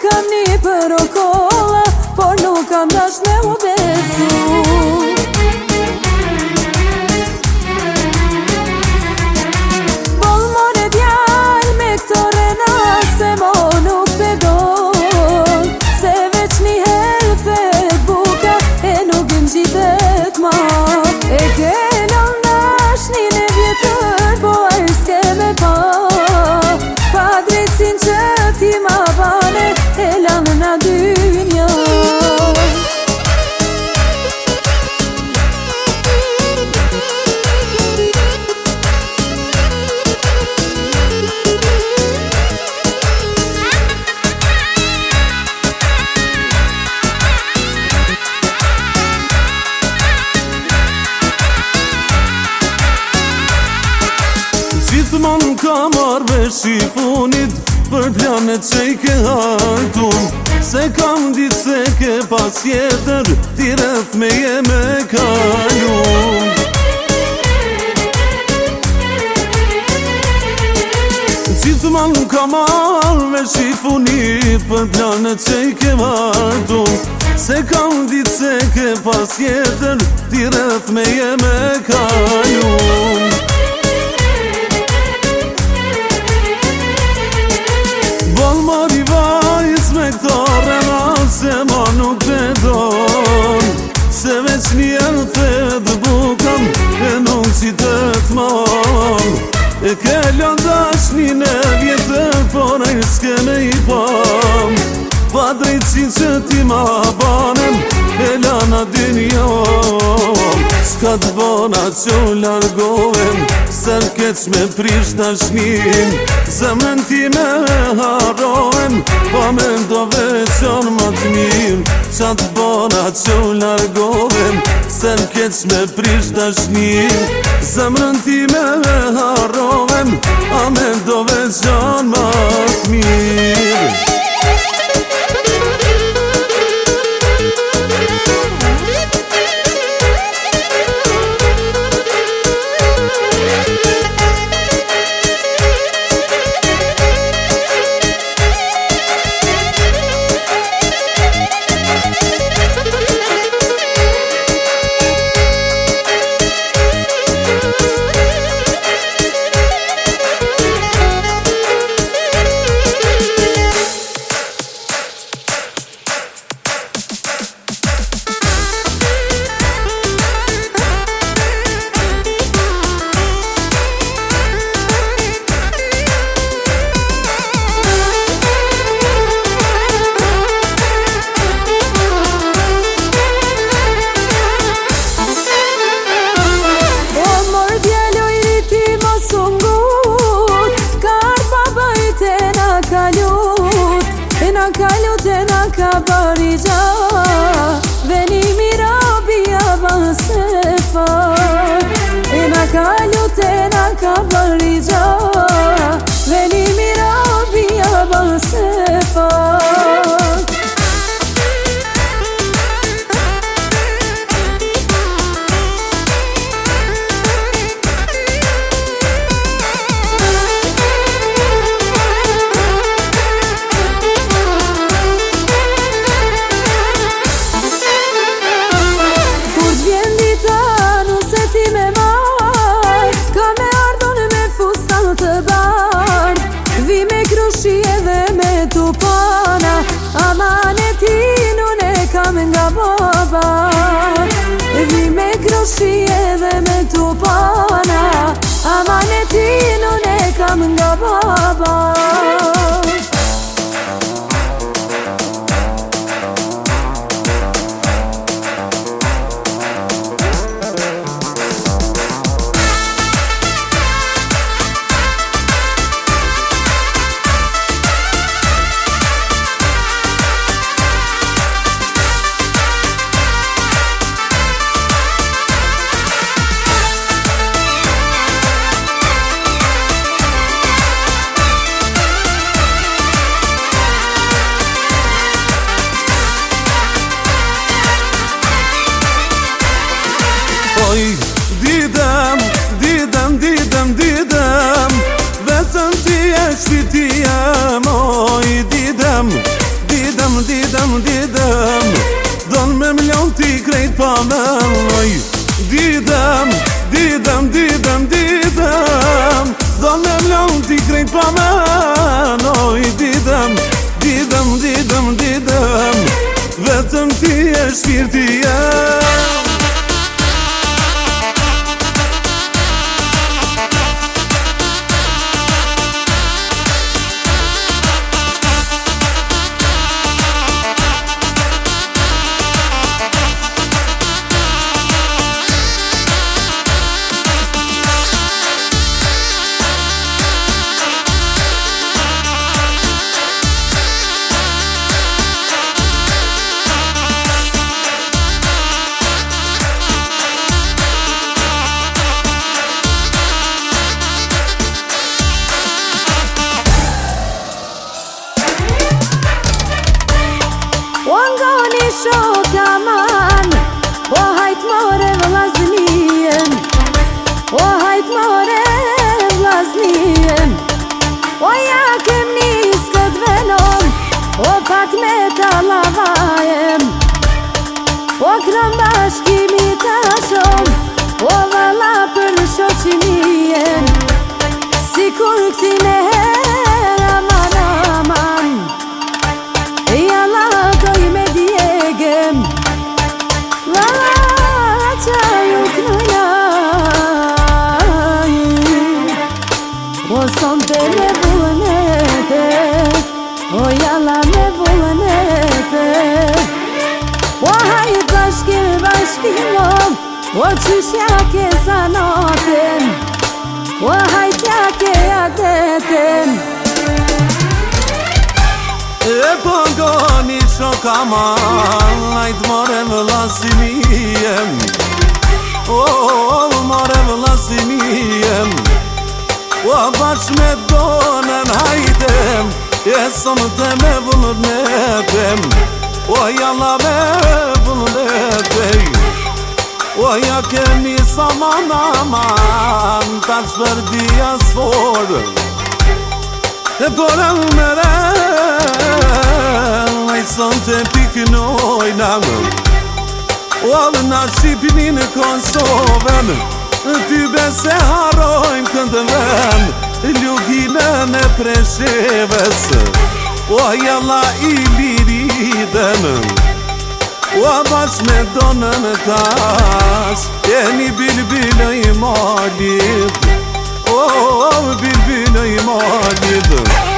kam një për o kolla, por nuk kam dash me u besu. Bol more djall me këto rena, se mo nuk pedon, se veç një herfet buka e nuk im gjitet ma. E kelon dashnin e vjetër, po arë s'ke me pa drejtsin që ti ma bane, e lanë na dynja. Gjithmon ka marrë vesh i funit për planet që i ke hajtun, se kam ditë se ke pas jetër ti rreth me je me kalun. Gjithmon ka marrë vesh i funit për planet që i ke hajtun, se kam ditë se ke pas jetër ti rreth me je me kalun. Bol mori vajs me këto rena, se ma nuk pedon, se veç njerë thet bukan e nuk qitet man. E kellon dashnin e vjetër, por e s'ke me i pam, pa drejtsin që ti ma banem, e lana dynjom. S'ka t'bona që u largohem, ser keq me prish dashnin, zemrën ti me harohem, pa me ndove qon ma t'mirë. Qa t'bona që u largohem, ser keq me prish dashnin, zemrën ti me harohem, pa me ndove qon ma t'mirë. Kalut e na ka bari gja, veni mira bia ban se far. E na kalut e na ka bari gja, veni mira bia ban se far. men oj didem, didem, didem, didem Vetëm ti e shpirti jem Shoka man O hajt more vllaznijem O hajt more vllaznijem O ja kem nis kët venom O pak me talavajem O krëm bashkimi tashom O valla për shoqinijem Si kur këti me her aman aman Jalla doj me djegem Valla qaju knojaj O sonte me vullnete O jalla me vullnete O hajt bashkim bashkimom O qyshja ke zanaten O hajt jake adeten E pongoni shoka man Ajt more vllaznijem O more vllaznijem O bash me donen hajdem E sonte me vullnetem O jalla me vullnetem O ja kemi saman aman Tash për dhja sfor E porel mere Aj sonte piknojna O alë na Shqipni në Kosovën Ty bese harojmë këndën ven Luginën e Presheves O jalla i liriden O bash me donën tash E një bilbilë i malit O bilbilë i malit